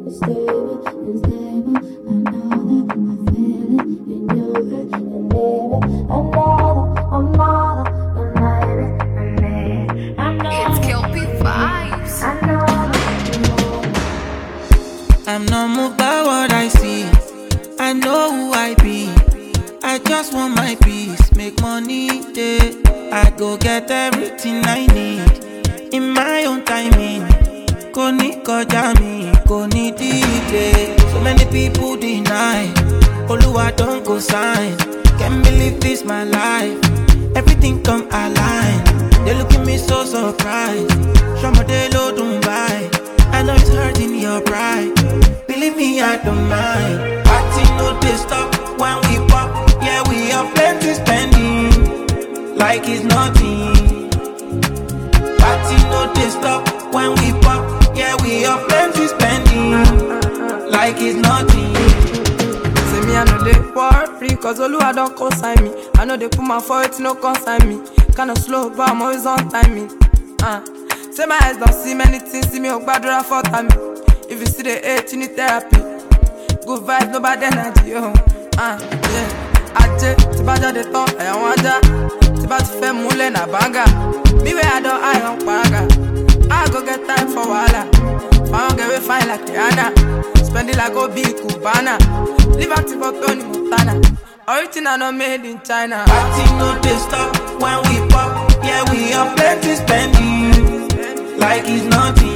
I'm not moved by what I see. I know who I be. I just want my peace, make money day. I go get everything I need in my own timing. Koni koja mi, koni delay. So many people deny. Oluwa don't go sign. Can't believe this my life. Everything come align. They look at me so surprised. Shamadelo don't buy. I know it's hurting your pride. Believe me, I don't mind. Party no they stop when we pop. Yeah, we have plenty spending like it's nothing. Party no they stop when we pop. Yeah, we have plenty spending like it's nothing. Say me, I know they worry, cause Oluwa don't consign me. I know they put my foot, no consign me. Kinda slow, but I'm always on timing. Say my eyes don't see many things, see me on badura for time. If you see the hate, you need therapy. Good vibes, no bad energy, yeah. Aje, tibaja de ton, I want that. Tibaja fe mule na banga. Me where I don't, I don't paraga. I go get time for wala. I don't get we fine like Rihanna. Spend it like go be Cubana. Live active for Tony Montana. Original not made in China. Party no they stop when we pop. Yeah, we have plenty spending like it's nothing.